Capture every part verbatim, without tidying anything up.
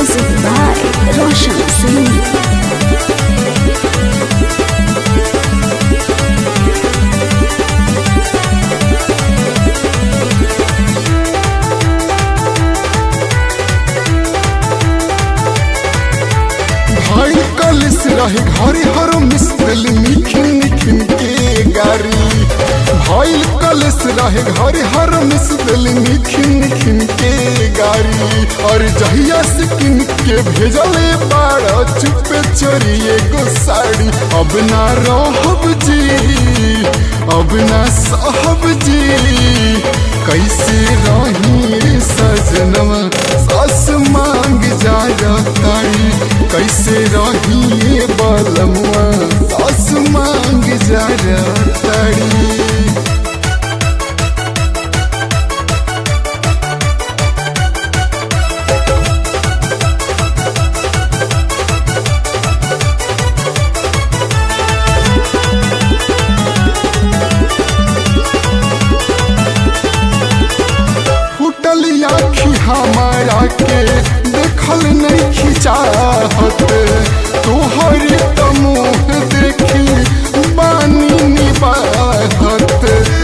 Music by Roshan Singh. भाई कलिस रहे घरे हर मिस्त्री निखिन निखिन के गारी भाई कलिस रहे घरे हर मिस्त्री निखिन निखिन के गारी और जहिया से किन के भेजले बाड़ा चुपे चोरी एगो साड़ी अब ना रहब जी अब ना साहब जी कैसे रही सजनवा सास मांग जा तारी कैसे रही बलमुआ सास मांग जा तारी आखी हमारा के देखल नहीं खिंचाहत तोहर तो मुँह देखी बानी निबाहत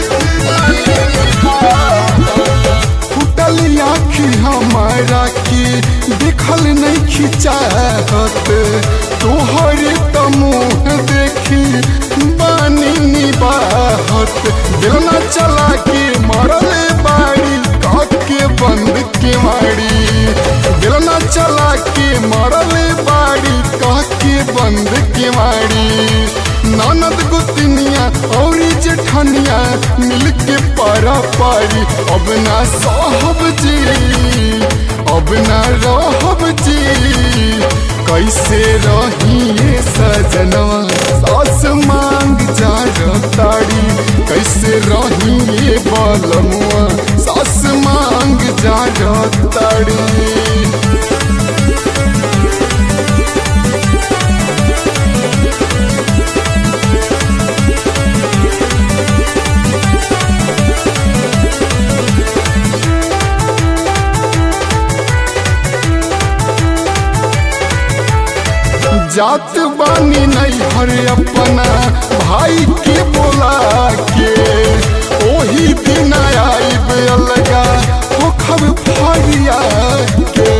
फुटल आखी हमारा के देखल नहीं खिंचाहत तोहर तो मुँह देखी बानी निबाहत दिलना चला के मरले बाड़ी के बंद के माड़ी दिलना चला के मरले बाड़ी कह के बंद के माड़ी ननद गुतनिया और जेठनिया मिल के पारा पारी अब ना साहब जी अब ना रहब जी कैसे रही सजनवा सास मांग जा ताड़ी कैसे रही बलमुआ सास मांग जा ताड़ी जात बानी नहीं हर अपना भाई के बोला के ओही दिन आईब अलगा ओ खब फरिया के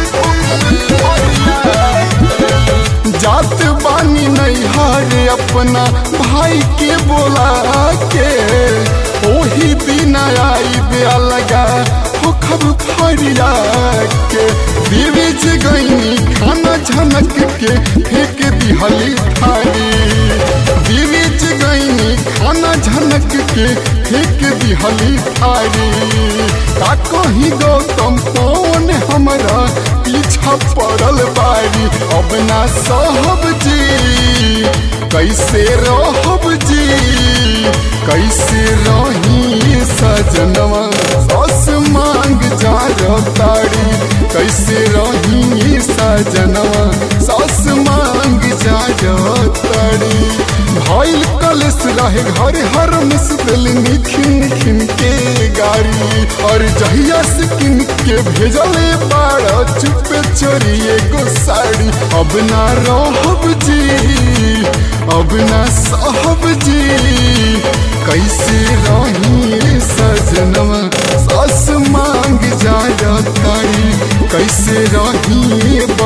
जात बानी नहीं हर अपना भाई के बोला के ओही दिन आईब अलगा ओ खब फरिया के बीच गईनी खाना झनक के फेंक दिहली थारी बीच गईनी खाना झनक के फेंक दिहली थारी का कहीं गौतम कौन हमरा पीछा पड़ल बारी अब ना साहब जी कैसे रहब जी कैसे रही सजनवा सास मांग जा ताड़ी कैसे रही सजनवा सास मांग जा ताड़ी भाई कलश रहे घर हर मिस्त्री निखिन निखिन के गारी और जहिया से किन के भेजले बाड़ा चुपे चोरी एगो साड़ी अब ना रहब जी अब ना साहब जी कैसे रही सजनवा सास मांग जा तारी कैसे रही